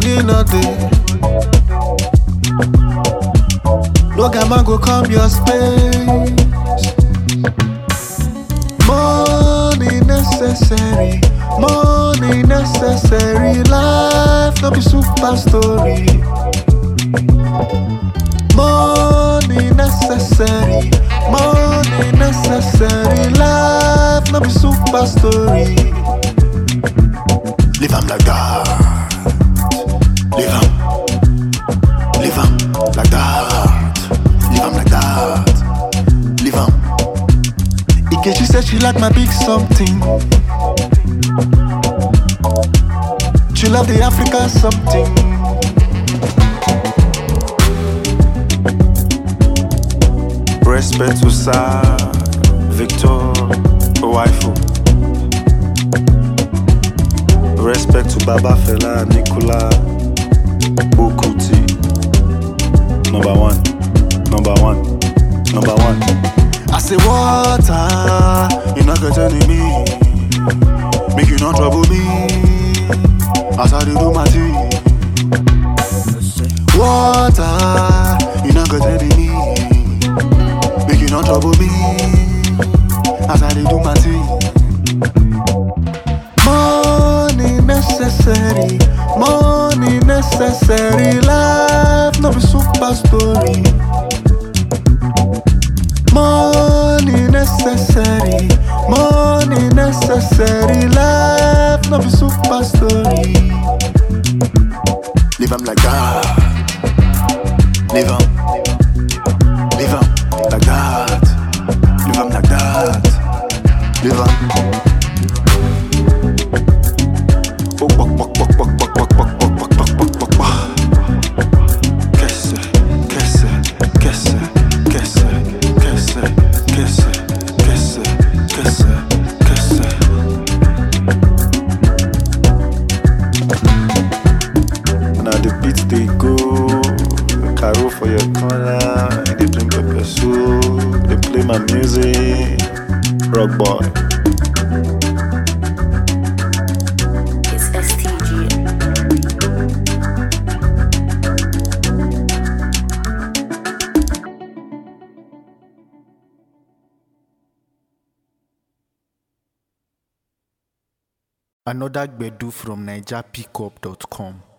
money not there. No man go come your space. Money necessary, money necessary. Life no be super story. Money necessary, money necessary. Life no be super story. Live am like that. Live am like that. Live am like that. Live am. Ikechi said she like my big something. She love the Africa something. Respect to Sir Victor Waifu. Respect to Baba Fela Nicola Bukuti. Number one. I say water, you not get enemy. Make you not trouble me as I do my thing. Water, you not get enemy. Make you not trouble me as I do my thing. Money necessary, money necessary. Life no be super story. Money necessary, money necessary. Life no be super story. Live am like that. Live am like that. Live am like that. Live am. They go, Caro for your corner, they drink pepper soup, they play my music, rock boy. It's STG. Another Gbedu from NigerPickup.com.